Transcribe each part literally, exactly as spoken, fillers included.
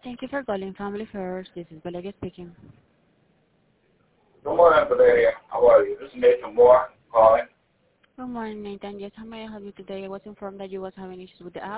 Thank you for calling Family First. This is Valeria speaking. Good morning, Valeria. How are you? This is Nathan Moore calling. Good morning, Nathan. Yes, how may I help you today? I was informed that you was having issues with the app.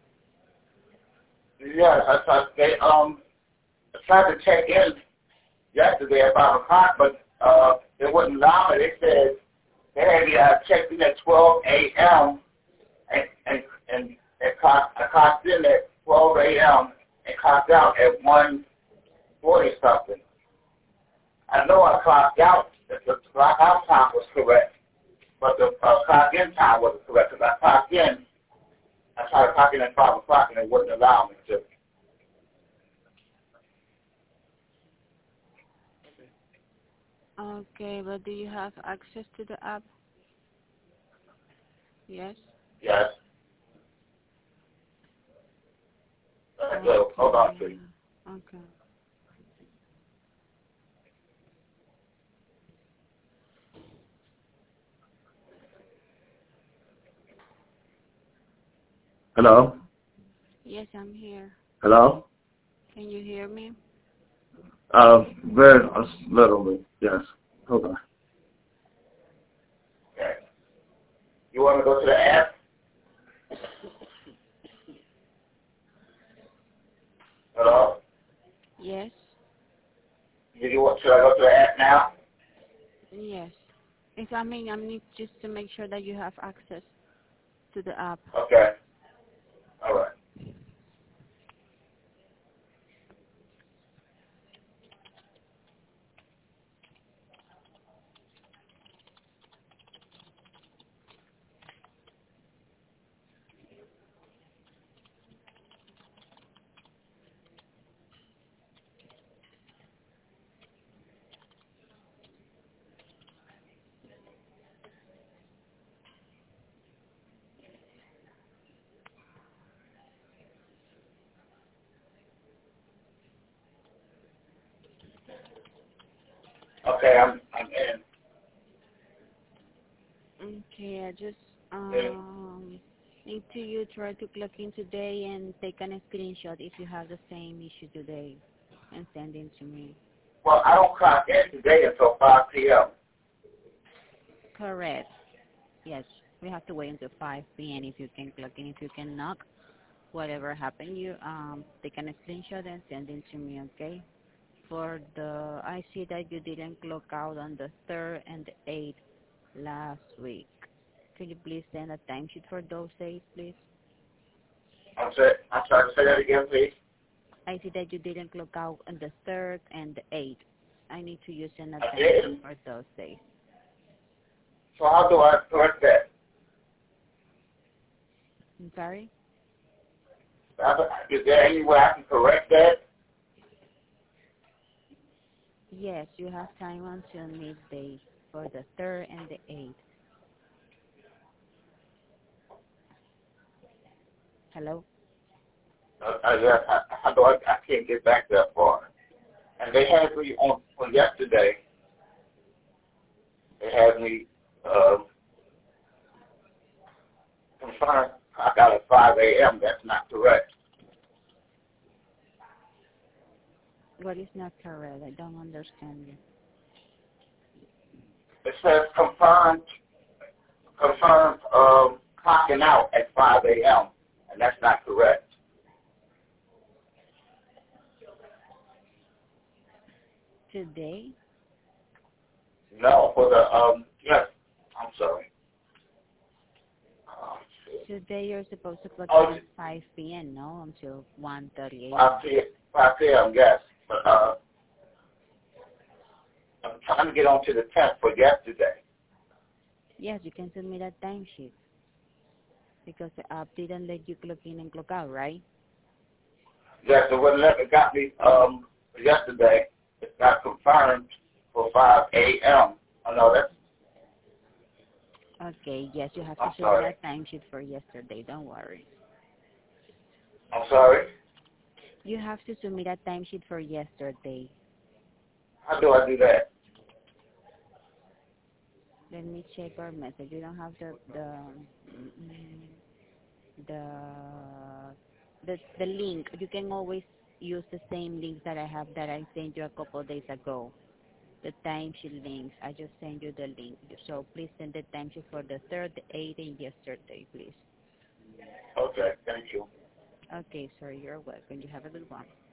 Yes, I tried, they, um, I tried to check in yesterday at five o'clock, but uh, they wouldn't allow me. They said they had me uh, checked in at twelve a.m. and and and and clocked, I clocked in at twelve a.m. and clocked out at one forty something. I know I clocked out. The, the clock out time was correct, but the uh, clock in time wasn't correct because I clocked in. I tried to clock in at five o'clock and they wouldn't allow me to. Okay, but do you have access to the app? Yes. Yes. Uh, Okay. so, hold on, please. Okay. Hello? Yes, I'm here. Hello? Can you hear me? Uh, very uh, literally, yes. Hold on. Okay. You want to go to the app? Hello? Yes. Do you want, should I go to the app now? Yes. If I mean, I need just to make sure that you have access to the app. Okay. All right. Okay, I'm I'm in. Okay, I just in. um need to you try to log in today and take a screenshot if you have the same issue today and send it to me. Well, I don't clock in today until five p.m. Correct. Yes, we have to wait until five p m if you can log in. If you can knock, whatever happened, you um take a screenshot and send it to me, okay? For the, I see that you didn't clock out on the third and the eighth last week. Can you please send a timesheet for those days, please? I'm sorry. I'm sorry to say that again, please. I see that you didn't clock out on the third and the eighth. I need to use an I did. timesheet for those days. So how do I correct that? I'm sorry? Is there any way I can correct that? Yes, you have time until midday for the third and the eighth. Hello? Uh, I, I, how do I? I can't get back that far. And they had me on, on yesterday. They had me um, confirmed I got at five a.m. That's not correct. What is not correct? I don't understand you. It says confirmed, confirmed um, clocking out at five a.m. and that's not correct. Today? No, for the um, yes. I'm sorry. Um, Today you're supposed to clock oh, in at five p m, no? Until one thirty a m. five p.m. five p.m. Yes, but uh, I'm trying to get onto the tenth for yesterday. Yes, you can send me that timesheet because the app didn't let you clock in and clock out, right? Yes, it wouldn't let me got me um yesterday. It's not confirmed for five a.m. Oh no, that's. Okay, yes, you have to I'm show me sorry. that timesheet for yesterday. Don't worry. I'm sorry. You have to submit that timesheet for yesterday. How do I do that? Let me check our message. You don't have the the mm, the the the link. You can always use the same links that I have that I sent you a couple of days ago. The timesheet links. I just sent you the link. So please send the timesheet for the third, the eighth, and yesterday, please. Okay, thank you. Okay, sir. You're welcome. You have a good one.